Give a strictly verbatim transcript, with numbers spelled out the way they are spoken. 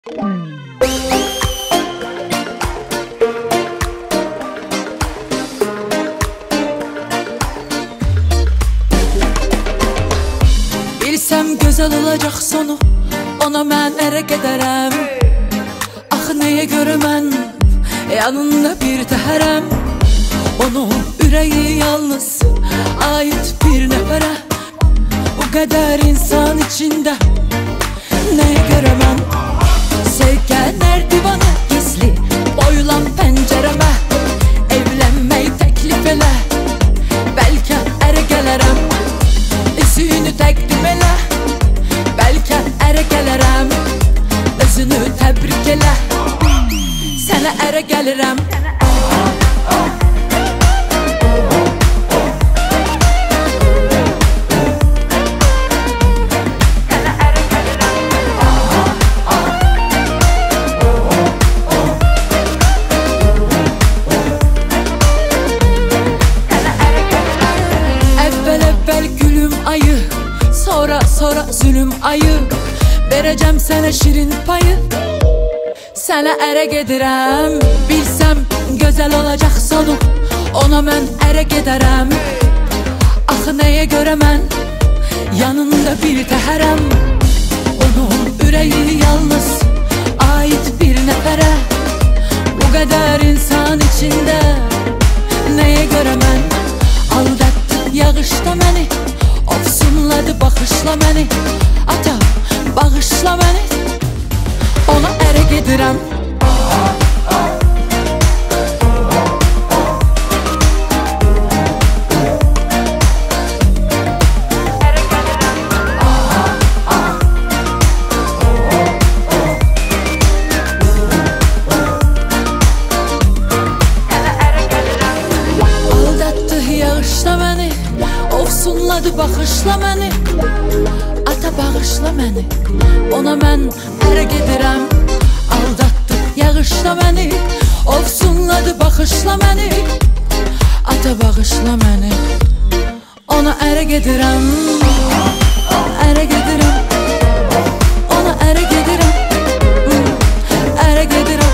Bilsəm gözəl olacaq sonu, ona mən ərə gedərəm. Axı nəyə görə mən yanında bir təhərəm? Onun ürəyi yalnız ait bir nəfərə. Bu qədər insan içində nəyə görə mən? Sevgələr divanı gizli boylan pəncərəmə. Evlənmək təklif elə, bəlkə ərə gələrəm. Üzünü təqdim elə, bəlkə ərə gələrəm. Özünü təbrik elə, sənə ərə gəlirəm. Sonra sonra zülüm ayı, verəcəm sənə şirin payı. Sənə ərə gedirəm. Bilsəm gözəl olacaq sonu, ona mən ərə gedərəm. Axı nəyə görə mən yanında bir təhərəm? Onun ürəyi yalnız ait bir nəfərə. Bu qədər insan içində nəyə görə mən? Aldatdı yağışda məni, ofsunladı baxışla məni. Ata, bağışla məni, ona ərə gedirəm. Aldatdı yağışla məni, ofsunladı baxışla məni. Ata, bağışla məni, ona mən ərə gedirəm. Aldatdı yağışla məni, ofsunladı baxışla məni. Ata, bağışla məni, ona ərə gedirəm. Ərə gedirəm, ona ərə gedirəm. Ərə gedirəm.